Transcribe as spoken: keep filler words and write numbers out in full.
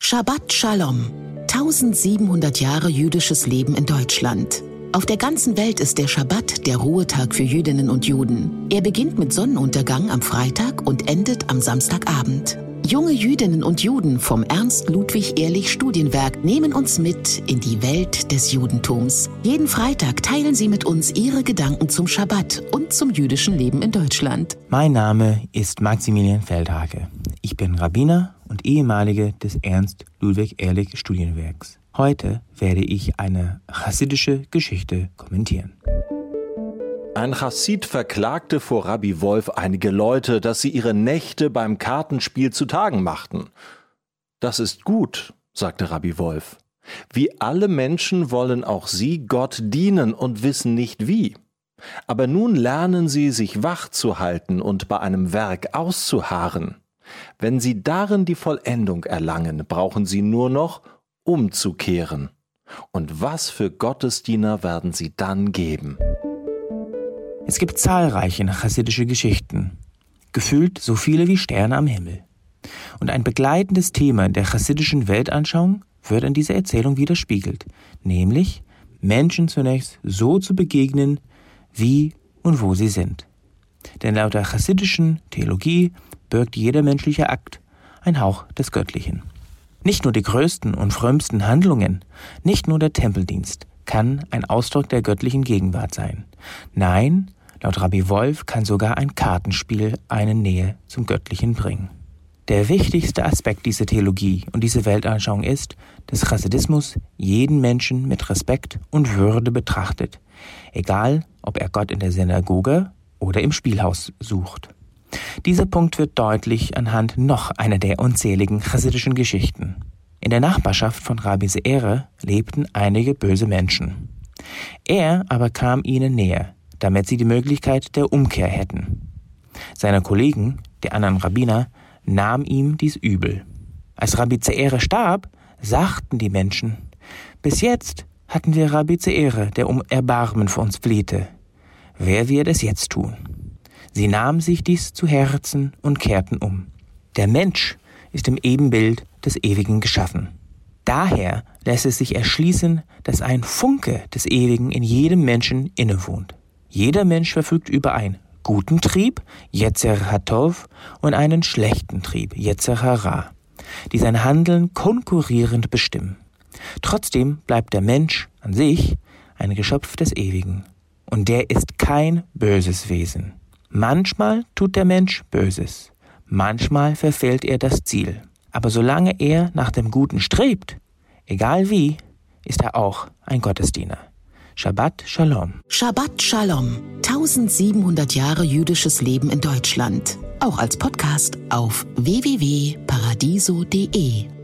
Shabbat Shalom. tausendsiebenhundert Jahre jüdisches Leben in Deutschland. Auf der ganzen Welt ist der Schabbat der Ruhetag für Jüdinnen und Juden. Er beginnt mit Sonnenuntergang am Freitag und endet am Samstagabend. Junge Jüdinnen und Juden vom Ernst-Ludwig-Ehrlich-Studienwerk nehmen uns mit in die Welt des Judentums. Jeden Freitag teilen sie mit uns ihre Gedanken zum Schabbat und zum jüdischen Leben in Deutschland. Mein Name ist Maximilian Feldhake. Ich bin Rabbiner und Ehemalige des Ernst-Ludwig-Ehrlich-Studienwerks. Heute werde ich eine chassidische Geschichte kommentieren. Ein Chassid verklagte vor Rabbi Wolf einige Leute, dass sie ihre Nächte beim Kartenspiel zutage machten. Das ist gut, sagte Rabbi Wolf. Wie alle Menschen wollen auch sie Gott dienen und wissen nicht wie. Aber nun lernen sie, sich wach zu halten und bei einem Werk auszuharren. Wenn sie darin die Vollendung erlangen, brauchen sie nur noch umzukehren. Und was für Gottesdiener werden sie dann geben? Es gibt zahlreiche chassidische Geschichten, gefühlt so viele wie Sterne am Himmel. Und ein begleitendes Thema der chassidischen Weltanschauung wird in dieser Erzählung widerspiegelt, nämlich Menschen zunächst so zu begegnen, wie und wo sie sind. Denn laut der chassidischen Theologie birgt jeder menschliche Akt ein Hauch des Göttlichen. Nicht nur die größten und frömmsten Handlungen, nicht nur der Tempeldienst kann ein Ausdruck der göttlichen Gegenwart sein. Nein, laut Rabbi Wolf kann sogar ein Kartenspiel eine Nähe zum Göttlichen bringen. Der wichtigste Aspekt dieser Theologie und dieser Weltanschauung ist, dass Chassidismus jeden Menschen mit Respekt und Würde betrachtet, egal ob er Gott in der Synagoge oder im Spielhaus sucht. Dieser Punkt wird deutlich anhand noch einer der unzähligen chassidischen Geschichten. In der Nachbarschaft von Rabbi Ze'erer lebten einige böse Menschen. Er aber kam ihnen näher, damit sie die Möglichkeit der Umkehr hätten. Seine Kollegen, die anderen Rabbiner, nahmen ihm dies übel. Als Rabbi Ze'erer starb, sagten die Menschen: Bis jetzt hatten wir Rabbi Ze'erer, der um Erbarmen für uns flehte. Wer wird es jetzt tun? Sie nahmen sich dies zu Herzen und kehrten um. Der Mensch ist im Ebenbild des Ewigen geschaffen. Daher lässt es sich erschließen, dass ein Funke des Ewigen in jedem Menschen innewohnt. Jeder Mensch verfügt über einen guten Trieb, Yetzer Hatov, und einen schlechten Trieb, Yetzer Hara, die sein Handeln konkurrierend bestimmen. Trotzdem bleibt der Mensch an sich ein Geschöpf des Ewigen. Und der ist kein böses Wesen. Manchmal tut der Mensch Böses. Manchmal verfehlt er das Ziel. Aber solange er nach dem Guten strebt, egal wie, ist er auch ein Gottesdiener. Shabbat Shalom. Shabbat Shalom. tausendsiebenhundert Jahre jüdisches Leben in Deutschland. Auch als Podcast auf w w w punkt paradiso punkt d e.